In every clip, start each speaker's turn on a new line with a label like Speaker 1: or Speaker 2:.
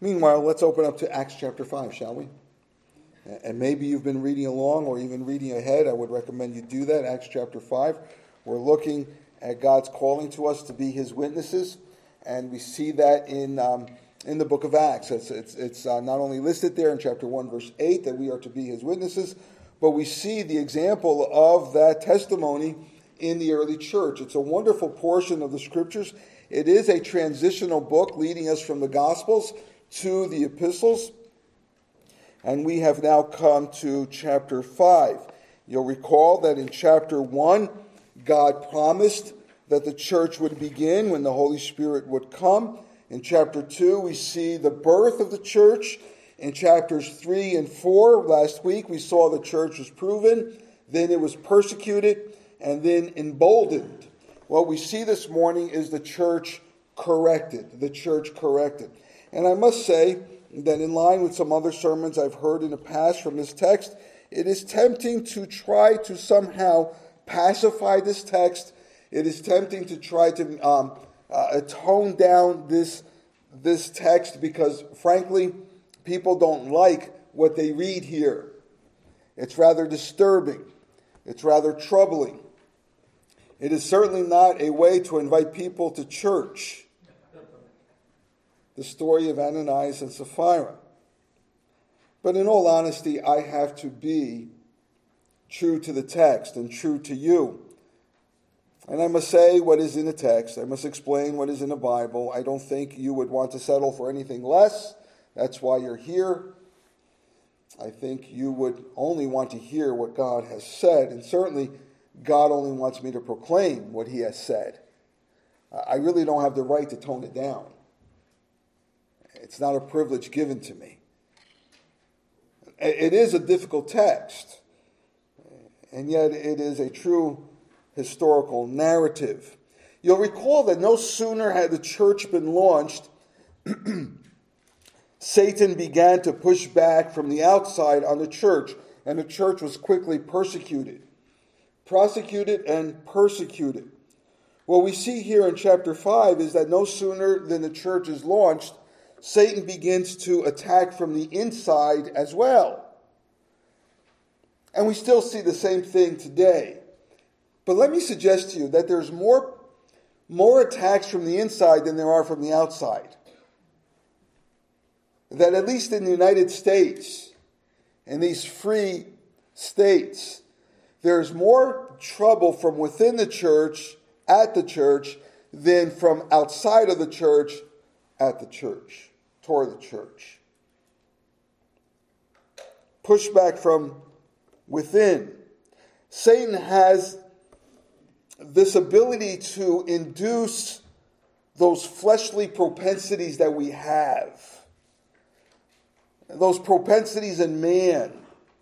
Speaker 1: Meanwhile, let's open up to Acts chapter 5, shall we? And maybe you've been reading along or even reading ahead. I would recommend you do that. Acts chapter 5. We're looking at God's calling to us to be His witnesses. And we see that in the book of Acts. It's not only listed there in chapter 1, verse 8, that we are to be His witnesses, but we see the example of that testimony in the early church. It's a wonderful portion of the Scriptures. It is a transitional book leading us from the Gospels to the epistles. And we have now come to chapter 5. You'll recall that in chapter 1, God promised that the church would begin when the Holy Spirit would come. In chapter 2, we see the birth of the church. In chapters 3 and 4, last week, we saw the church was proven, then it was persecuted, and then emboldened. What we see this morning is the church corrected. The church corrected. And I must say that in line with some other sermons I've heard in the past from this text, it is tempting to try to somehow pacify this text. It is tempting to try to tone down this text because, frankly, people don't like what they read here. It's rather disturbing. It's rather troubling. It is certainly not a way to invite people to church. The story of Ananias and Sapphira. But in all honesty, I have to be true to the text and true to you. And I must say what is in the text. I must explain what is in the Bible. I don't think you would want to settle for anything less. That's why you're here. I think you would only want to hear what God has said. And certainly, God only wants me to proclaim what He has said. I really don't have the right to tone it down. It's not a privilege given to me. It is a difficult text, and yet it is a true historical narrative. You'll recall that no sooner had the church been launched, Satan began to push back from the outside on the church, and the church was quickly persecuted. Prosecuted and persecuted. What we see here in chapter 5 is that no sooner than the church is launched, Satan begins to attack from the inside as well. And we still see the same thing today. But let me suggest to you that there's more attacks from the inside than there are from the outside. That at least in the United States, in these free states, there's more trouble from within the church, at the church, than from outside of the church, at the church. Toward the church. Pushback from within. Satan has this ability to induce those fleshly propensities that we have. Those propensities in man,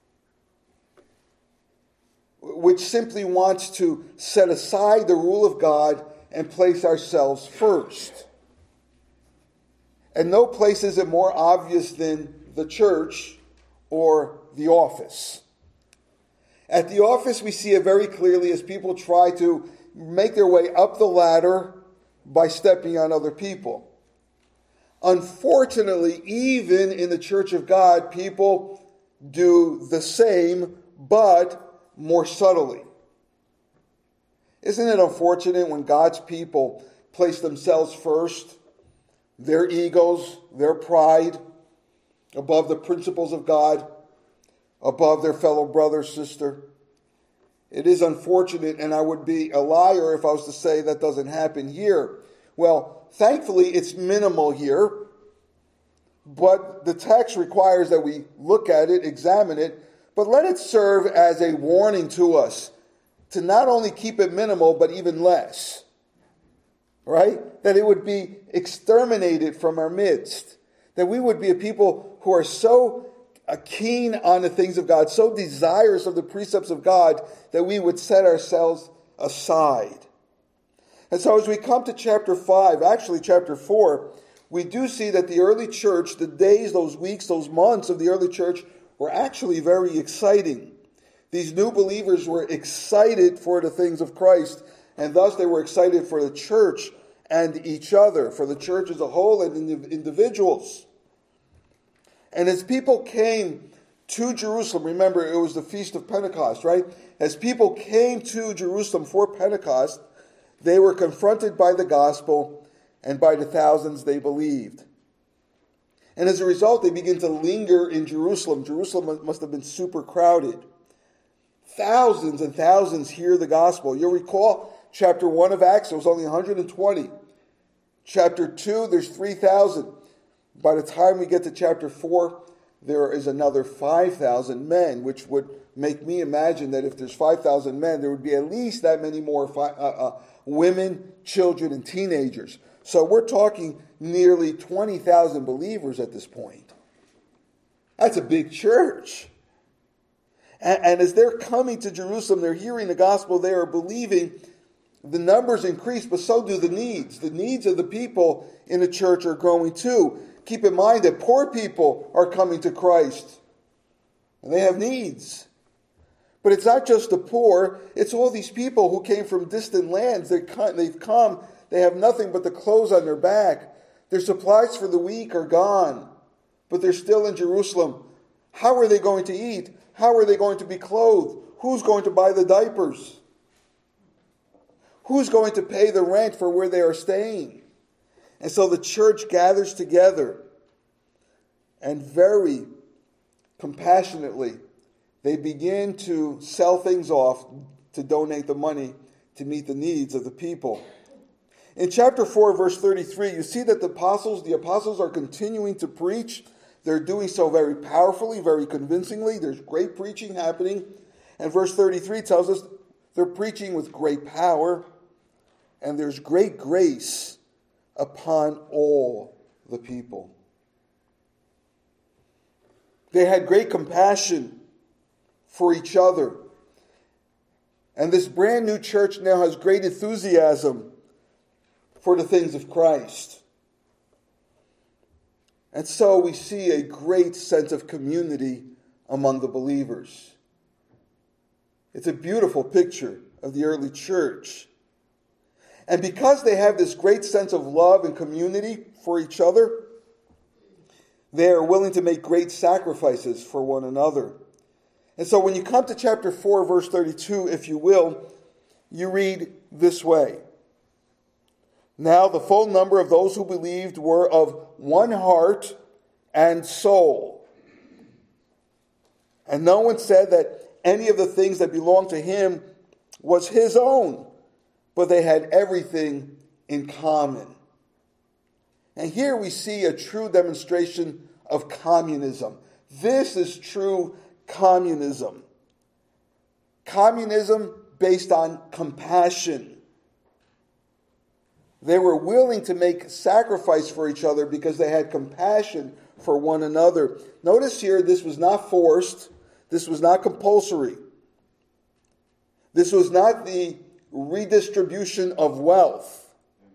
Speaker 1: which simply wants to set aside the rule of God and place ourselves first. And no place is it more obvious than the church or the office. At the office, we see it very clearly as people try to make their way up the ladder by stepping on other people. Unfortunately, even in the church of God, people do the same, but more subtly. Isn't it unfortunate when God's people place themselves first, their egos, their pride, above the principles of God, above their fellow brother, sister? It is unfortunate, and I would be a liar if I was to say that doesn't happen here. Well, thankfully, it's minimal here, but the text requires that we look at it, examine it, but let it serve as a warning to us to not only keep it minimal, but even less. Right? That it would be exterminated from our midst. That we would be a people who are so keen on the things of God, so desirous of the precepts of God, that we would set ourselves aside. And so as we come to chapter 5, actually chapter 4, we do see that the early church, the days, those weeks, those months of the early church were actually very exciting. These new believers were excited for the things of Christ, and thus they were excited for the church and each other, for the church as a whole and individuals. And as people came to Jerusalem, remember it was the Feast of Pentecost, right? As people came to Jerusalem for Pentecost, they were confronted by the gospel, and by the thousands they believed. And as a result, they begin to linger in Jerusalem. Jerusalem must have been super crowded. Thousands and thousands hear the gospel. You'll recall chapter 1 of Acts, there was only 120. Chapter 2, there's 3,000. By the time we get to chapter 4, there is another 5,000 men, which would make me imagine that if there's 5,000 men, there would be at least that many more women, children, and teenagers. So we're talking nearly 20,000 believers at this point. That's a big church. And as they're coming to Jerusalem, they're hearing the gospel, they are believing. The numbers increase, but so do the needs. The needs of the people in the church are growing too. Keep in mind that poor people are coming to Christ, and they have needs. But it's not just the poor, it's all these people who came from distant lands. They've come, they have nothing but the clothes on their back. Their supplies for the week are gone, but they're still in Jerusalem. How are they going to eat? How are they going to be clothed? Who's going to buy the diapers? Who's going to pay the rent for where they are staying? And so the church gathers together, and very compassionately, they begin to sell things off to donate the money to meet the needs of the people. In chapter 4, verse 33, you see that the apostles are continuing to preach. They're doing so very powerfully, very convincingly. There's great preaching happening. And verse 33 tells us they're preaching with great power, and there's great grace upon all the people. They had great compassion for each other. And this brand new church now has great enthusiasm for the things of Christ. And so we see a great sense of community among the believers. It's a beautiful picture of the early church. And because they have this great sense of love and community for each other, they are willing to make great sacrifices for one another. And so when you come to chapter 4, verse 32, if you will, you read this way. Now the full number of those who believed were of one heart and soul. And no one said that any of the things that belonged to him was his own, but they had everything in common. And here we see a true demonstration of communism. This is true communism. Communism based on compassion. They were willing to make sacrifice for each other because they had compassion for one another. Notice here, this was not forced. This was not compulsory. This was not the redistribution of wealth.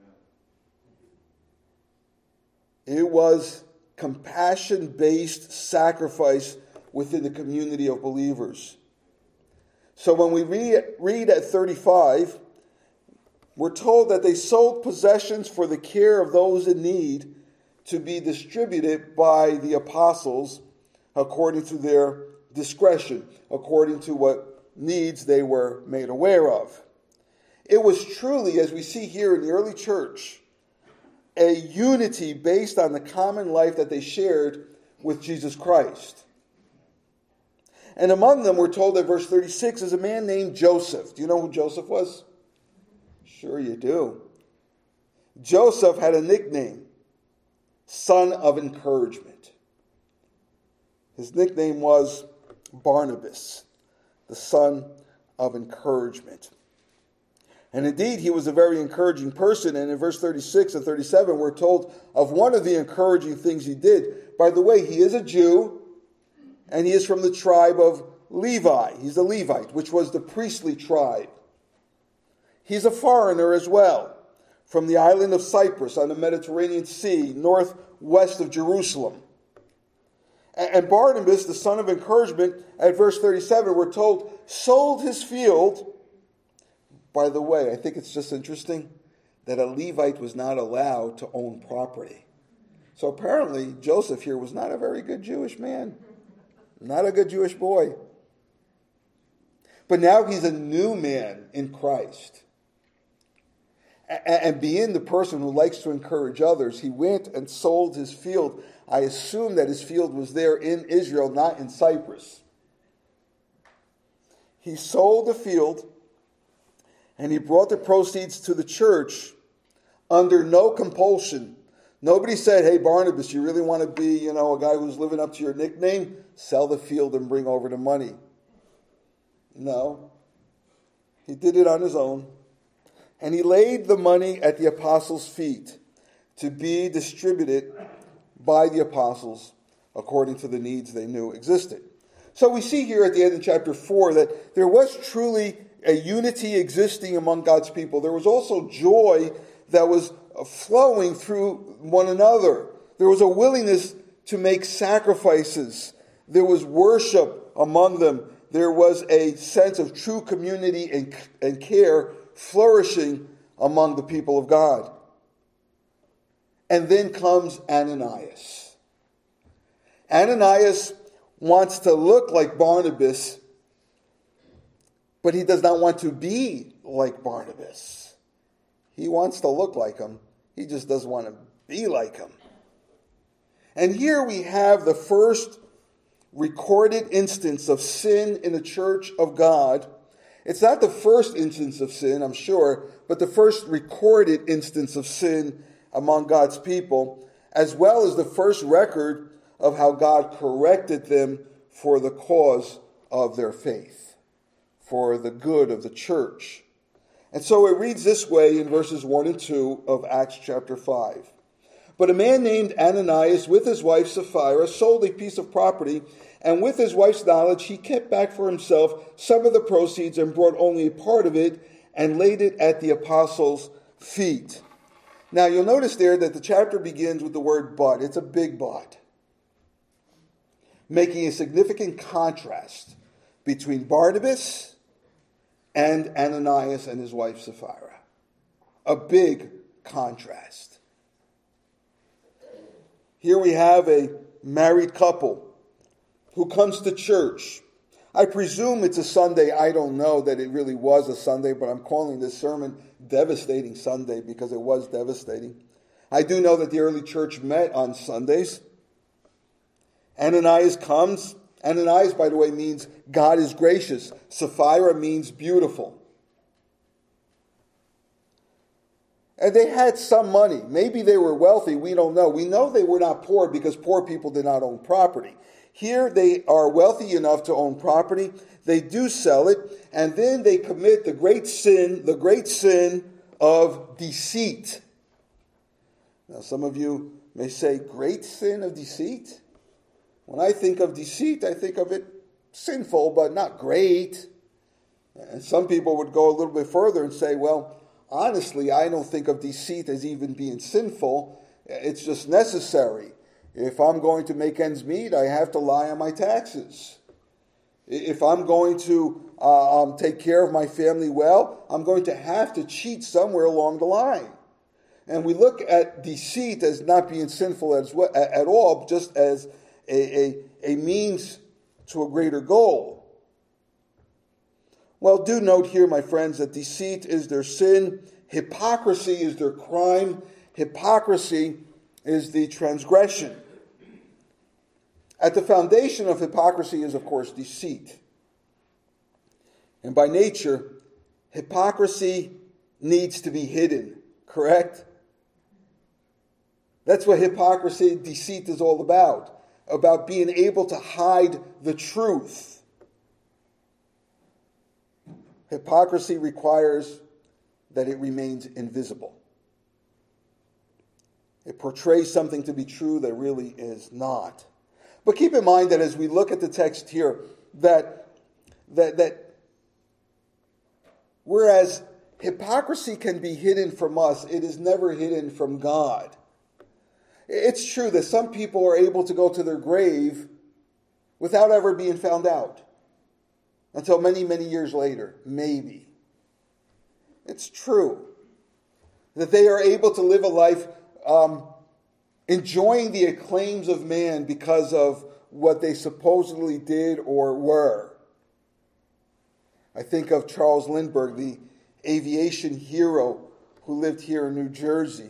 Speaker 1: It was compassion-based sacrifice within the community of believers. So when we read at 35, we're told that they sold possessions for the care of those in need to be distributed by the apostles according to their discretion, according to what needs they were made aware of. It was truly, as we see here in the early church, a unity based on the common life that they shared with Jesus Christ. And among them, we're told that verse 36 is a man named Joseph. Do you know who Joseph was? Sure you do. Joseph had a nickname, Son of Encouragement. His nickname was Barnabas, the Son of Encouragement. And indeed, he was a very encouraging person. And in verse 36 and 37, we're told of one of the encouraging things he did. By the way, he is a Jew, and he is from the tribe of Levi. He's a Levite, which was the priestly tribe. He's a foreigner as well, from the island of Cyprus on the Mediterranean Sea, northwest of Jerusalem. And Barnabas, the son of encouragement, at verse 37, we're told, sold his field. By the way, I think it's just interesting that a Levite was not allowed to own property. So apparently, Joseph here was not a very good Jewish man. Not a good Jewish boy. But now he's a new man in Christ. And being the person who likes to encourage others, he went and sold his field. I assume that his field was there in Israel, not in Cyprus. He sold the field, and he brought the proceeds to the church under no compulsion. Nobody said, hey, Barnabas, you really want to be, a guy who's living up to your nickname? Sell the field and bring over the money. No. He did it on his own. And he laid the money at the apostles' feet to be distributed by the apostles according to the needs they knew existed. So we see here at the end of chapter 4 that there was truly a unity existing among God's people. There was also joy that was flowing through one another. There was a willingness to make sacrifices. There was worship among them. There was a sense of true community and care flourishing among the people of God. And then comes Ananias. Ananias wants to look like Barnabas, but he does not want to be like Barnabas. He wants to look like him. He just doesn't want to be like him. And here we have the first recorded instance of sin in the church of God. It's not the first instance of sin, I'm sure, but the first recorded instance of sin among God's people, as well as the first record of how God corrected them for the cause of their faith, for the good of the church. And so it reads this way in verses 1 and 2 of Acts chapter 5. But a man named Ananias with his wife Sapphira sold a piece of property, and with his wife's knowledge he kept back for himself some of the proceeds and brought only a part of it and laid it at the apostles' feet. Now you'll notice there that the chapter begins with the word but. It's a big but, making a significant contrast between Barnabas and Ananias and his wife Sapphira. A big contrast. Here we have a married couple who comes to church. I presume it's a Sunday. I don't know that it really was a Sunday, but I'm calling this sermon Devastating Sunday because it was devastating. I do know that the early church met on Sundays. Ananias comes. Ananias, by the way, means God is gracious. Sapphira means beautiful. And they had some money. Maybe they were wealthy. We don't know. We know they were not poor because poor people did not own property. Here they are wealthy enough to own property. They do sell it. And then they commit the great sin of deceit. Now some of you may say, great sin of deceit? When I think of deceit, I think of it sinful, but not great. And some people would go a little bit further and say, well, honestly, I don't think of deceit as even being sinful. It's just necessary. If I'm going to make ends meet, I have to lie on my taxes. If I'm going to take care of my family well, I'm going to have to cheat somewhere along the line. And we look at deceit as not being sinful at all, just as a means to a greater goal. Well, do note here, my friends, that deceit is their sin, hypocrisy is their crime, hypocrisy is the transgression. At the foundation of hypocrisy is, of course, deceit. And by nature, hypocrisy needs to be hidden, correct? That's what hypocrisy, deceit is all about being able to hide the truth. Hypocrisy requires that it remains invisible. It portrays something to be true that really is not. But keep in mind that as we look at the text here, that whereas hypocrisy can be hidden from us, it is never hidden from God. It's true that some people are able to go to their grave without ever being found out. Until many, many years later, maybe. It's true that they are able to live a life enjoying the acclaims of man because of what they supposedly did or were. I think of Charles Lindbergh, the aviation hero who lived here in New Jersey,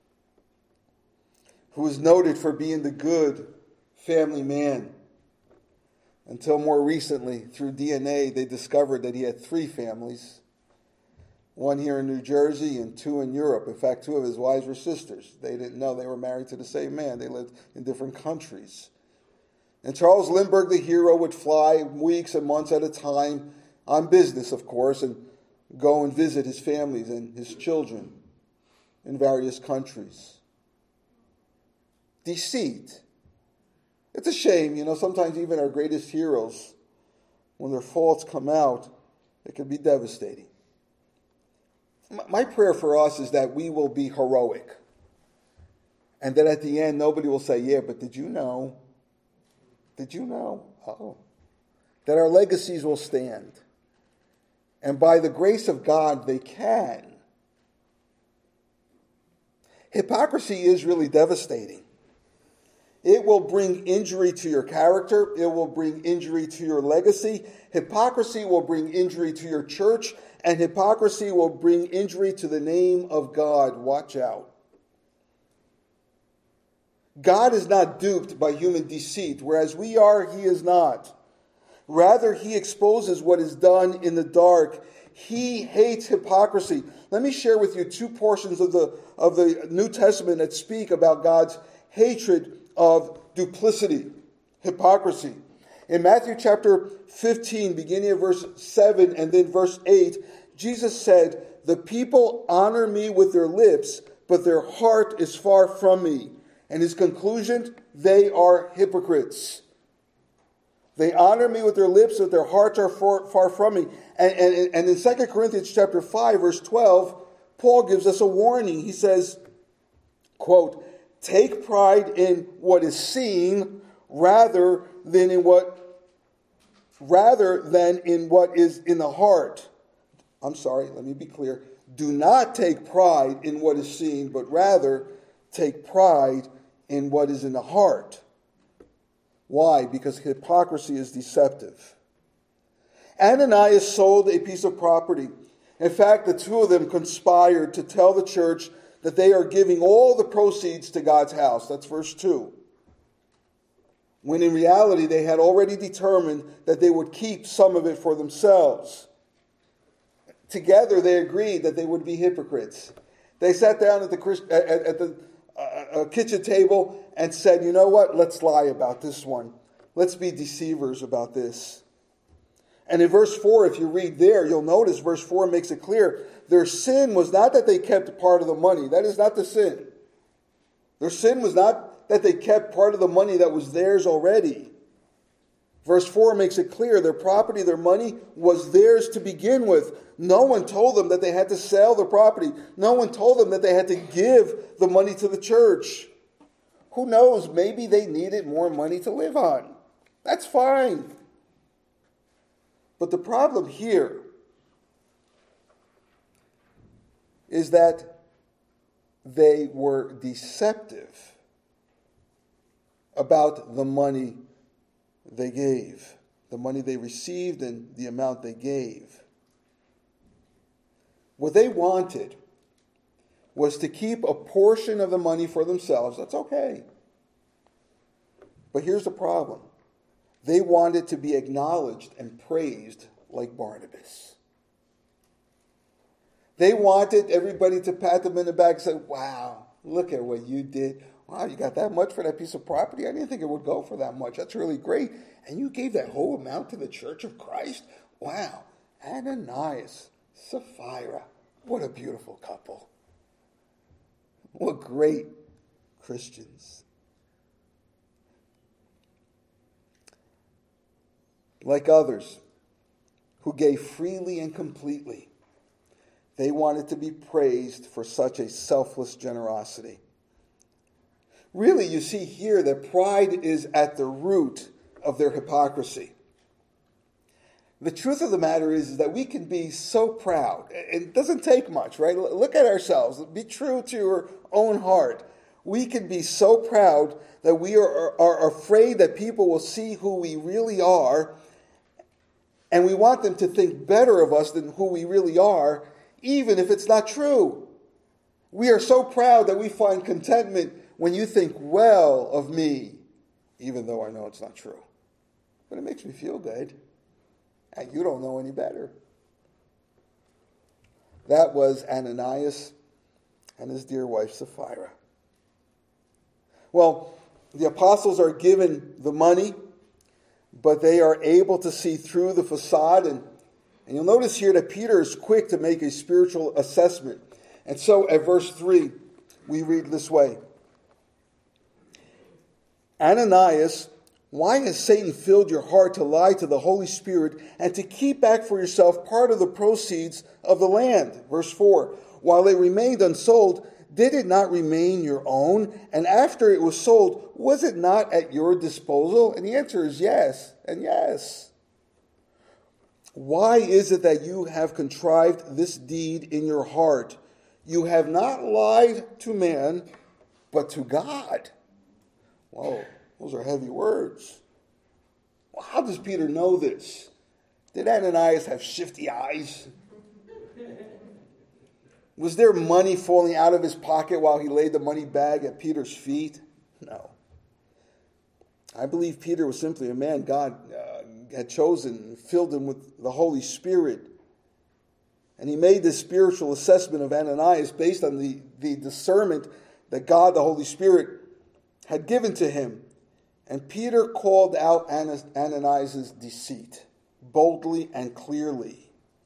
Speaker 1: who was noted for being the good family man. Until more recently, through DNA, they discovered that he had 3 families. One here in New Jersey and 2 in Europe. In fact, 2 of his wives were sisters. They didn't know they were married to the same man. They lived in different countries. And Charles Lindbergh, the hero, would fly weeks and months at a time on business, of course, and go and visit his families and his children in various countries. Deceit. It's a shame, sometimes even our greatest heroes, when their faults come out, it can be devastating. My prayer for us is that we will be heroic. And that at the end, nobody will say, yeah, but did you know? Did you know? Oh. That our legacies will stand. And by the grace of God, they can. Hypocrisy is really devastating. It will bring injury to your character. It will bring injury to your legacy. Hypocrisy will bring injury to your church. And hypocrisy will bring injury to the name of God. Watch out. God is not duped by human deceit, whereas we are, he is not. Rather, he exposes what is done in the dark. He hates hypocrisy. Let me share with you 2 portions of the New Testament that speak about God's hatred of duplicity, hypocrisy. In Matthew chapter 15, beginning at verse 7 and then verse 8, Jesus said, "The people honor me with their lips, but their heart is far from me." And his conclusion, they are hypocrites. They honor me with their lips, but their hearts are far from me. And in 2 Corinthians chapter 5, verse 12, Paul gives us a warning. He says, quote, "Take pride in what is seen rather than in what is in the heart." I'm sorry, let me be clear. Do not take pride in what is seen, but rather take pride in what is in the heart. Why? Because hypocrisy is deceptive. Ananias sold a piece of property. In fact, the 2 of them conspired to tell the church that they are giving all the proceeds to God's house. That's verse 2. When in reality, they had already determined that they would keep some of it for themselves. Together, they agreed that they would be hypocrites. They sat down at the kitchen table and said, you know what, let's lie about this one. Let's be deceivers about this. And in verse 4, if you read there, you'll notice verse 4 makes it clear. Their sin was not that they kept part of the money. That is not the sin. Their sin was not that they kept part of the money that was theirs already. Verse 4 makes it clear their property, their money was theirs to begin with. No one told them that they had to sell the property. No one told them that they had to give the money to the church. Who knows? Maybe they needed more money to live on. That's fine. But the problem here is that they were deceptive about the money they gave, the money they received and the amount they gave. What they wanted was to keep a portion of the money for themselves. That's okay. But here's the problem. They wanted to be acknowledged and praised like Barnabas. They wanted everybody to pat them in the back and say, wow, look at what you did. Wow, you got that much for that piece of property? I didn't think it would go for that much. That's really great. And you gave that whole amount to the Church of Christ? Wow. Ananias, Sapphira, what a beautiful couple. What great Christians. Like others who gave freely and completely, they wanted to be praised for such a selfless generosity. Really, you see here that pride is at the root of their hypocrisy. The truth of the matter is that we can be so proud. It doesn't take much, right? Look at ourselves. Be true to your own heart. we can be so proud that we are afraid that people will see who we really are, and we want them to think better of us than who we really are, even if it's not true. We are so proud that we find contentment when you think well of me, even though I know it's not true. But it makes me feel good, and you don't know any better. That was Ananias and his dear wife Sapphira. Well, the apostles are given the money, but they are able to see through the facade. And you'll notice here that Peter is quick to make a spiritual assessment. And so at verse 3, we read this way. Ananias, why has Satan filled your heart to lie to the Holy Spirit and to keep back for yourself part of the proceeds of the land? Verse 4, while they remained unsold, did it not remain your own? And after it was sold, was it not at your disposal? And the answer is yes, and yes. Why is it that you have contrived this deed in your heart? You have not lied to man, but to God. Whoa, those are heavy words. Well, how does Peter know this? Did Ananias have shifty eyes? Was there money falling out of his pocket while he laid the money bag at Peter's feet? No. I believe Peter was simply a man God had chosen and filled him with the Holy Spirit. And he made this spiritual assessment of Ananias based on the discernment that God, the Holy Spirit, had given to him. And Peter called out Ananias' deceit boldly and clearly.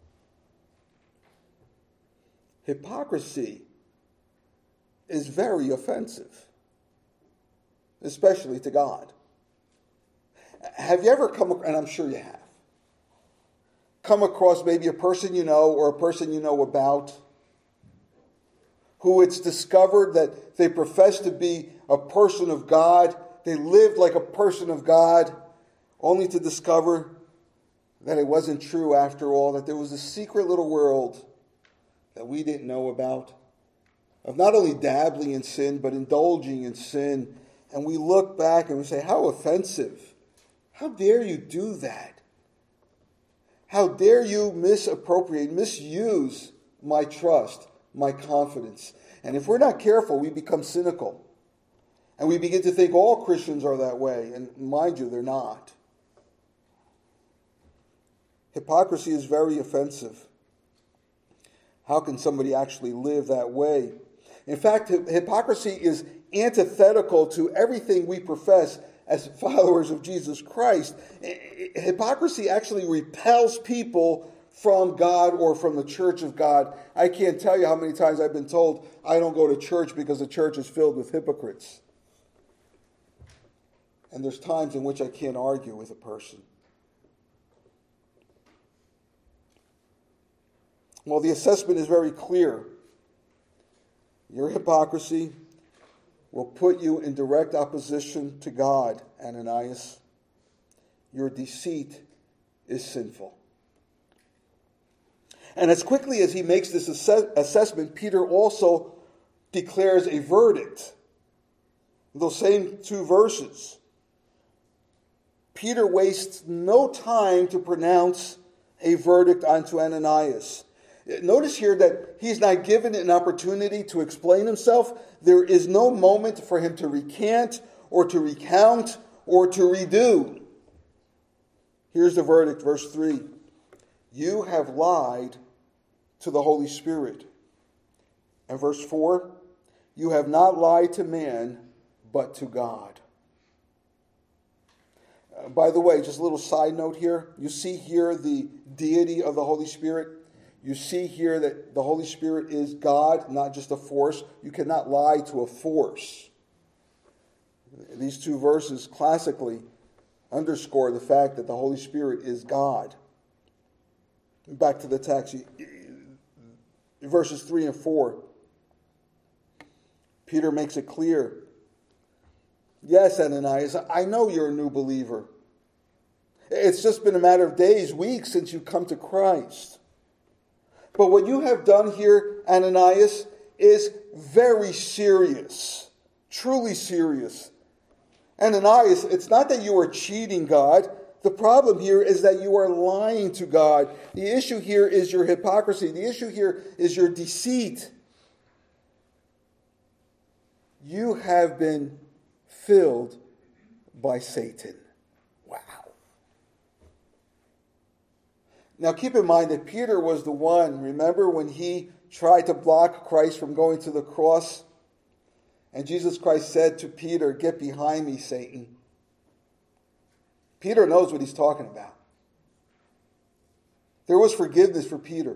Speaker 1: Hypocrisy is very offensive, especially to God. Have you ever and I'm sure you have, come across maybe a person you know or a person you know about who it's discovered that they profess to be a person of God, they lived like a person of God, only to discover that it wasn't true after all, that there was a secret little world that we didn't know about, of not only dabbling in sin, but indulging in sin. And we look back and we say, how offensive. How dare you do that? How dare you misuse my trust, my confidence? And if we're not careful, we become cynical. And we begin to think all Christians are that way. And mind you, they're not. Hypocrisy is very offensive. How can somebody actually live that way? In fact, hypocrisy is antithetical to everything we profess as followers of Jesus Christ. Hypocrisy actually repels people from God or from the church of God. I can't tell you how many times I've been told I don't go to church because the church is filled with hypocrites. And there's times in which I can't argue with a person. Well, the assessment is very clear. Your hypocrisy will put you in direct opposition to God, Ananias. Your deceit is sinful. And as quickly as he makes this assessment, Peter also declares a verdict. Those same two verses. Peter wastes no time to pronounce a verdict onto Ananias. Notice here that he's not given an opportunity to explain himself. There is no moment for him to recant or to recount or to redo. Here's the verdict, verse 3. You have lied to the Holy Spirit. And verse 4, you have not lied to man, but to God. By the way, just a little side note here. You see here the deity of the Holy Spirit. You see here that the Holy Spirit is God, not just a force. You cannot lie to a force. These two verses classically underscore the fact that the Holy Spirit is God. Back to the text, verses 3 and 4. Peter makes it clear. Yes, Ananias, I know you're a new believer. It's just been a matter of days, weeks since you come to Christ. But what you have done here, Ananias, is very serious. Truly serious. Ananias, it's not that you are cheating God. The problem here is that you are lying to God. The issue here is your hypocrisy. The issue here is your deceit. You have been filled by Satan. Wow. Now keep in mind that Peter was the one, remember when he tried to block Christ from going to the cross? And Jesus Christ said to Peter, "Get behind me, Satan." Peter knows what he's talking about. There was forgiveness for Peter.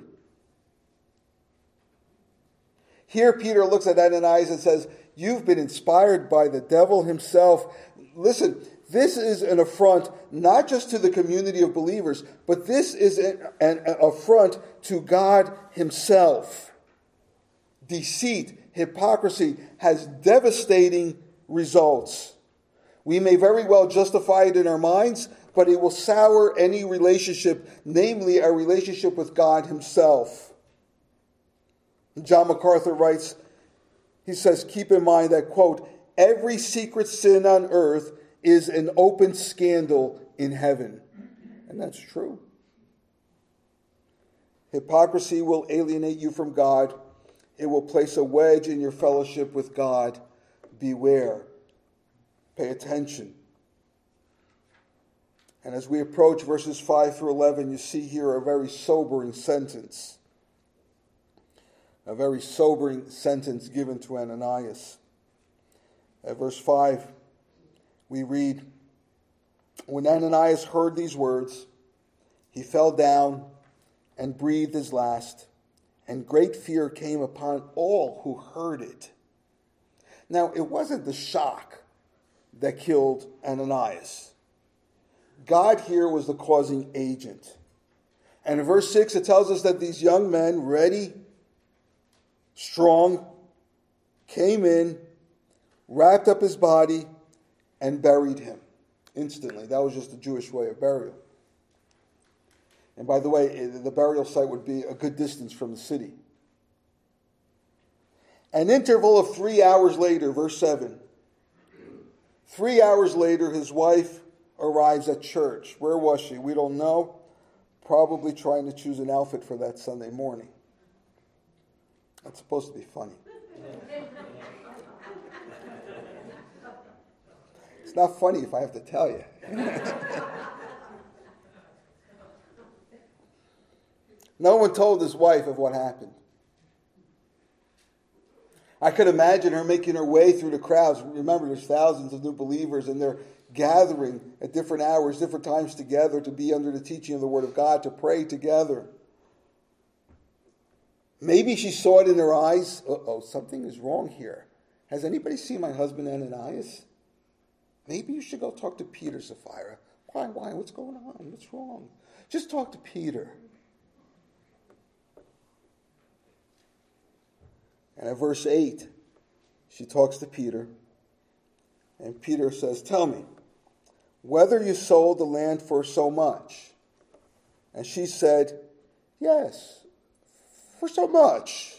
Speaker 1: Here Peter looks at Ananias and says, "You've been inspired by the devil himself." Listen, this is an affront not just to the community of believers, but this is an affront to God himself. Deceit, hypocrisy has devastating results. We may very well justify it in our minds, but it will sour any relationship, namely our relationship with God himself. John MacArthur writes, he says, keep in mind that, quote, every secret sin on earth is an open scandal in heaven. And that's true. Hypocrisy will alienate you from God. It will place a wedge in your fellowship with God. Beware. Pay attention. And as we approach verses 5 through 11, you see here a very sobering sentence. A very sobering sentence given to Ananias. At verse 5, we read, when Ananias heard these words, he fell down and breathed his last, and great fear came upon all who heard it. Now, it wasn't the shock that killed Ananias. God here was the causing agent. And in verse 6, it tells us that these young men, ready, strong, came in, wrapped up his body, and buried him instantly. That was just the Jewish way of burial. And by the way, the burial site would be a good distance from the city. An interval of 3 hours later, verse 7. 3 hours later, his wife arrives at church. Where was she? We don't know. Probably trying to choose an outfit for that Sunday morning. That's supposed to be funny. It's not funny if I have to tell you. No one told his wife of what happened. I could imagine her making her way through the crowds. Remember, there's thousands of new believers, and they're gathering at different hours, different times together to be under the teaching of the Word of God, to pray together. Maybe she saw it in her eyes. Uh-oh, something is wrong here. Has anybody seen my husband Ananias? Maybe you should go talk to Peter, Sapphira. Why? What's going on? What's wrong? Just talk to Peter. And at verse 8, she talks to Peter. And Peter says, tell me, whether you sold the land for so much. And she said, yes, for so much.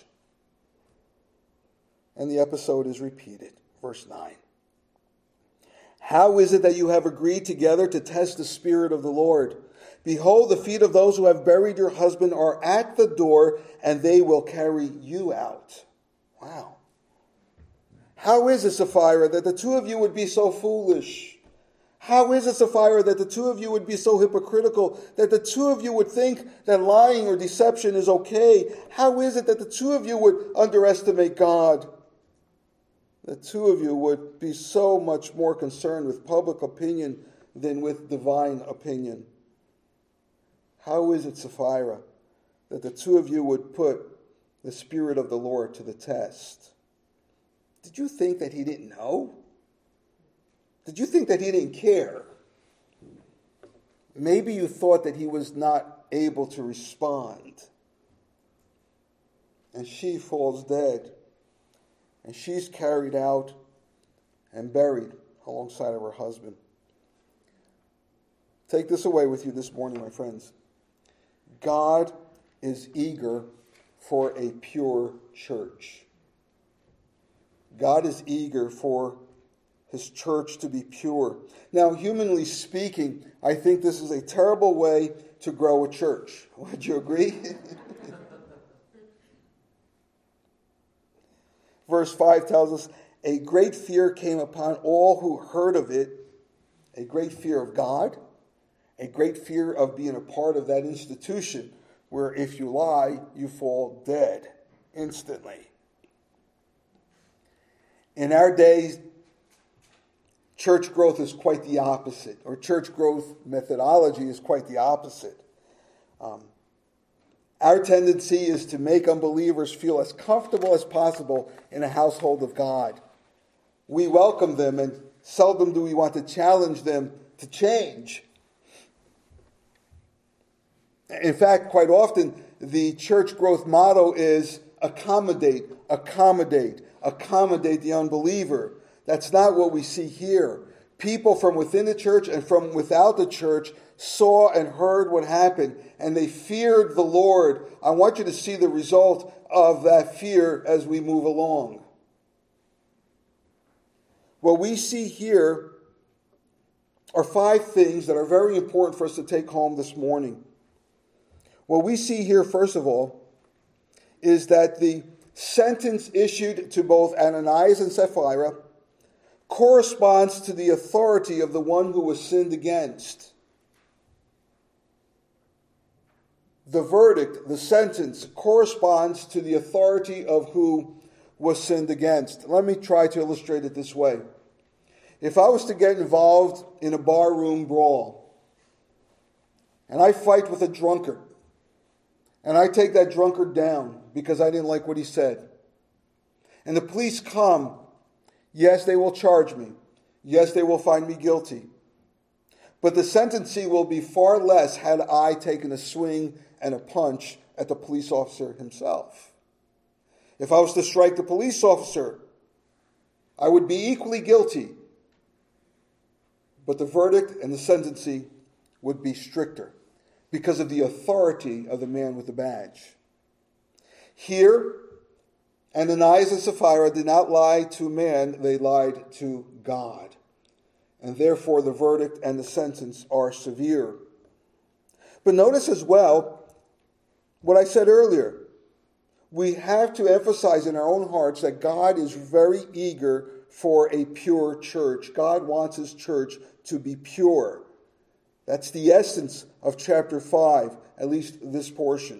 Speaker 1: And the episode is repeated. Verse 9. How is it that you have agreed together to test the Spirit of the Lord? Behold, the feet of those who have buried your husband are at the door, and they will carry you out. Wow. How is it, Sapphira, that the two of you would be so foolish? How is it, Sapphira, that the two of you would be so hypocritical, that the two of you would think that lying or deception is okay? How is it that the two of you would underestimate God? The two of you would be so much more concerned with public opinion than with divine opinion. How is it, Sapphira, that the two of you would put the Spirit of the Lord to the test? Did you think that he didn't know? Did you think that he didn't care? Maybe you thought that he was not able to respond. And she falls dead. And she's carried out and buried alongside of her husband. Take this away with you this morning, my friends. God is eager for a pure church. God is eager for his church to be pure. Now, humanly speaking, I think this is a terrible way to grow a church. Would you agree? Verse 5 tells us, a great fear came upon all who heard of it, a great fear of God, a great fear of being a part of that institution where if you lie, you fall dead instantly. In our days, church growth is quite the opposite, or church growth methodology is quite the opposite. Our tendency is to make unbelievers feel as comfortable as possible in a household of God. We welcome them, and seldom do we want to challenge them to change. In fact, quite often, the church growth motto is accommodate, accommodate, accommodate the unbeliever. That's not what we see here. People from within the church and from without the church saw and heard what happened, and they feared the Lord. I want you to see the result of that fear as we move along. What we see here are 5 things that are very important for us to take home this morning. What we see here, first of all, is that the sentence issued to both Ananias and Sapphira corresponds to the authority of the one who was sinned against. The verdict, the sentence, corresponds to the authority of who was sinned against. Let me try to illustrate it this way. If I was to get involved in a barroom brawl, and I fight with a drunkard, and I take that drunkard down because I didn't like what he said, and the police come, yes, they will charge me. Yes, they will find me guilty. But the sentencing will be far less had I taken a swing and a punch at the police officer himself. If I was to strike the police officer, I would be equally guilty. But the verdict and the sentencing would be stricter because of the authority of the man with the badge. Here, Ananias and Sapphira did not lie to man, they lied to God. And therefore the verdict and the sentence are severe. But notice as well what I said earlier. We have to emphasize in our own hearts that God is very eager for a pure church. God wants his church to be pure. That's the essence of chapter 5, at least this portion.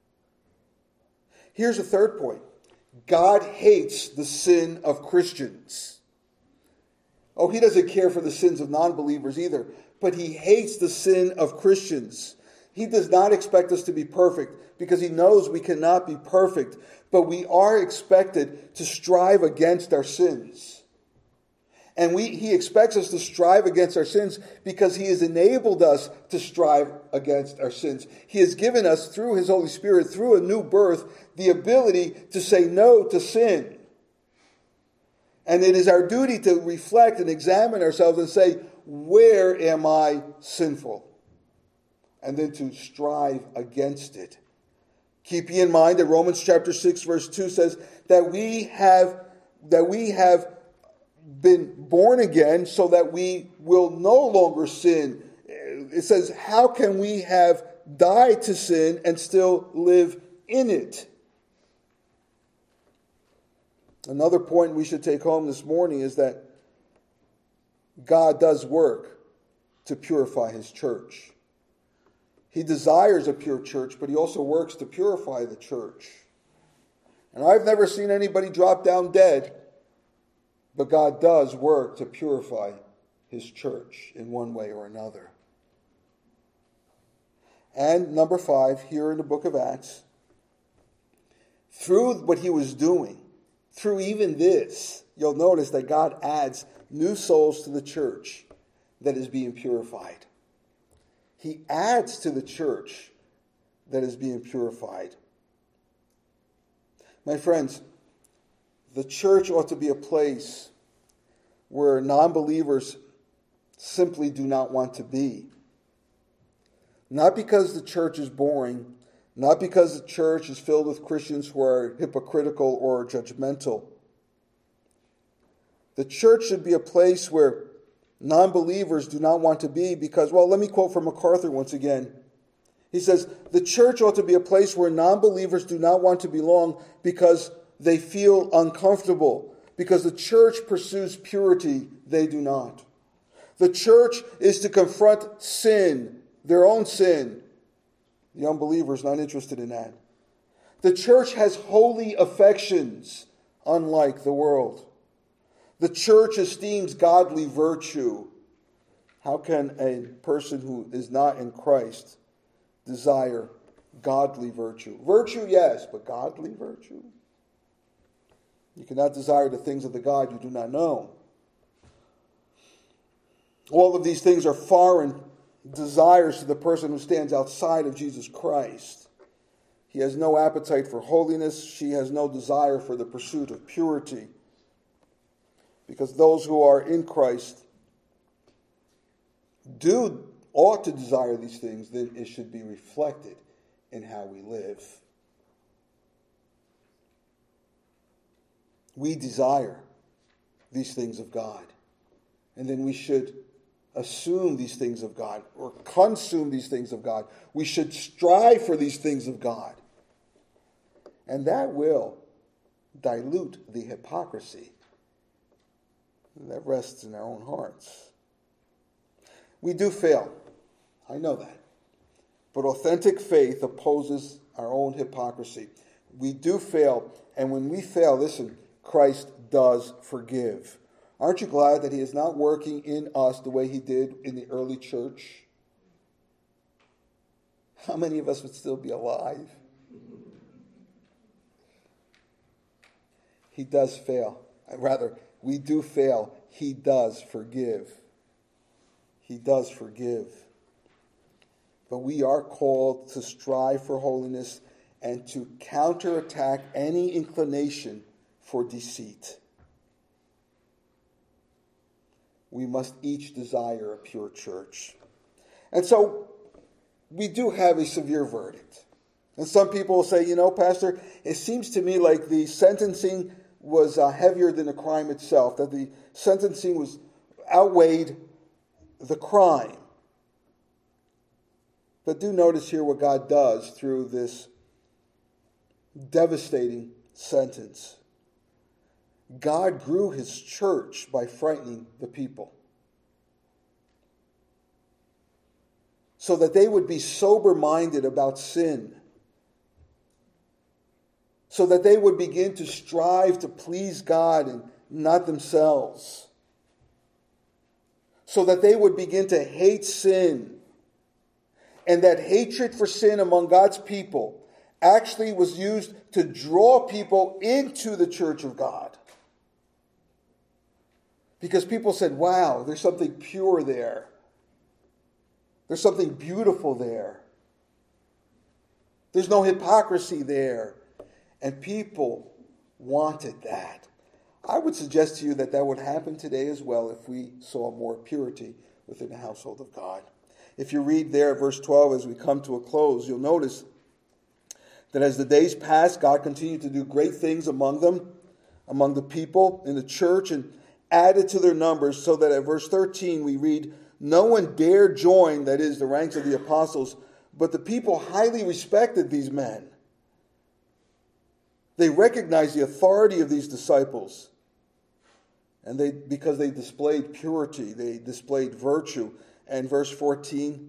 Speaker 1: Here's a third point. God hates the sin of Christians. Oh, he doesn't care for the sins of non-believers either, but he hates the sin of Christians. He does not expect us to be perfect because he knows we cannot be perfect, but we are expected to strive against our sins. And he expects us to strive against our sins because he has enabled us to strive against our sins. He has given us, through his Holy Spirit, through a new birth, the ability to say no to sin. And it is our duty to reflect and examine ourselves and say, where am I sinful? And then to strive against it. Keep ye in mind that Romans chapter 6 verse 2 says that we have been born again so that we will no longer sin. It says, how can we have died to sin and still live in it? Another point we should take home this morning is that God does work to purify his church. He desires a pure church, but he also works to purify the church. And I've never seen anybody drop down dead, but God does work to purify his church in one way or another. And number 5, here in the book of Acts, through what he was doing, through even this, you'll notice that God adds new souls to the church that is being purified. He adds to the church that is being purified. My friends, the church ought to be a place where non-believers simply do not want to be. Not because the church is boring, not because the church is filled with Christians who are hypocritical or judgmental, The church should be a place where non-believers do not want to be because, well, let me quote from MacArthur once again. He says, the church ought to be a place where non-believers do not want to belong because they feel uncomfortable, because the church pursues purity, they do not. The church is to confront sin, their own sin. The unbeliever is not interested in that. The church has holy affections, unlike the world. The church esteems godly virtue. How can a person who is not in Christ desire godly virtue? Virtue, yes, but godly virtue? You cannot desire the things of the God you do not know. All of these things are foreign desires to the person who stands outside of Jesus Christ. He has no appetite for holiness. She has no desire for the pursuit of purity. Because those who are in Christ ought to desire these things, then it should be reflected in how we live. We desire these things of God. And then we should assume these things of God or consume these things of God. We should strive for these things of God. And that will dilute the hypocrisy that rests in our own hearts. We do fail. I know that. But authentic faith opposes our own hypocrisy. We do fail. And when we fail, listen, Christ does forgive. Aren't you glad that he is not working in us the way he did in the early church? How many of us would still be alive? He does fail. Rather, we do fail. He does forgive. He does forgive. But we are called to strive for holiness and to counterattack any inclination for deceit. We must each desire a pure church. And so we do have a severe verdict. And some people will say, Pastor, it seems to me like the sentencing was heavier than the crime itself, that the sentencing was outweighed the crime. But do notice here what God does through this devastating sentence. God grew his church by frightening the people, so that they would be sober-minded about sin, so that they would begin to strive to please God and not themselves, so that they would begin to hate sin. And that hatred for sin among God's people actually was used to draw people into the church of God. Because people said, wow, there's something pure there. There's something beautiful there. There's no hypocrisy there. And people wanted that. I would suggest to you that that would happen today as well if we saw more purity within the household of God. If you read there at verse 12 as we come to a close, you'll notice that as the days passed, God continued to do great things among them, among the people in the church, and added to their numbers, so that at verse 13 we read, no one dared join, that is, the ranks of the apostles, but the people highly respected these men. They recognized the authority of these disciples, and because they displayed purity, they displayed virtue. And verse 14,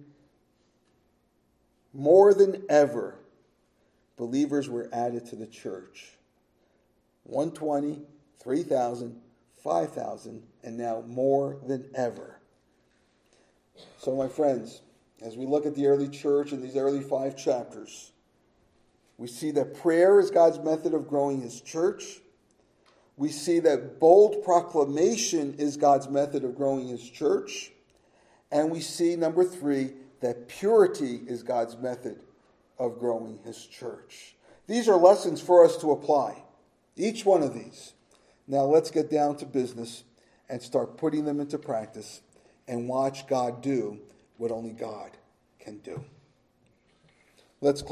Speaker 1: more than ever, believers were added to the church. 120, 3,000, 5,000, and now more than ever. So my friends, as we look at the early church in these early 5 chapters, we see that prayer is God's method of growing his church. We see that bold proclamation is God's method of growing his church. And we see, number 3, that purity is God's method of growing his church. These are lessons for us to apply, each one of these. Now let's get down to business and start putting them into practice and watch God do what only God can do. Let's